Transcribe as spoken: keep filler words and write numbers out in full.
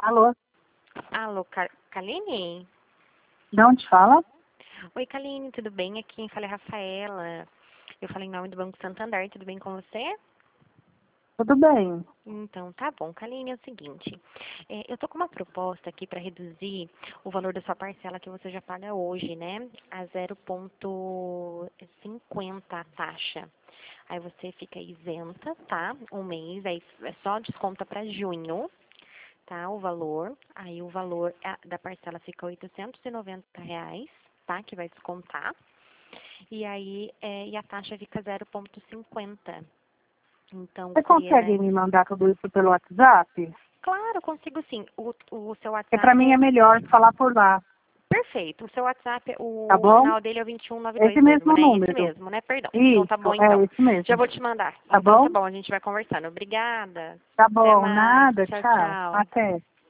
Alô? Alô, Ka- Kaline? De onde fala? Oi, Kaline, tudo bem? Aqui quem fala é a Rafaela. Eu falei em nome do Banco Santander, tudo bem com você? Tudo bem. Então, tá bom. Kaline, é o seguinte, é, eu tô com uma proposta aqui para reduzir o valor da sua parcela que você já paga hoje, né? A zero vírgula cinquenta a taxa. Aí você fica isenta, tá? Um mês, aí é só desconta para junho. Tá, o valor, aí o valor a- da parcela fica oitocentos e noventa reais, tá, que vai descontar, e aí é, e a taxa fica zero vírgula cinquenta. Então, Você seria, consegue né? me mandar tudo isso pelo WhatsApp? Claro, eu consigo sim. O, o seu Porque para WhatsApp mim é é melhor falar por lá, perfeito. O seu WhatsApp, tá o, o bom? final dele é o vinte e um noventa e dois Esse mesmo, mesmo né? Esse número. mesmo, né? Perdão. Então tá Isso, bom é então. esse Já mesmo. vou te mandar. Tá Então tá bom? bom, a gente vai conversando. Obrigada. Tá Até bom, mais. nada, Tchau, tchau. tchau. Até.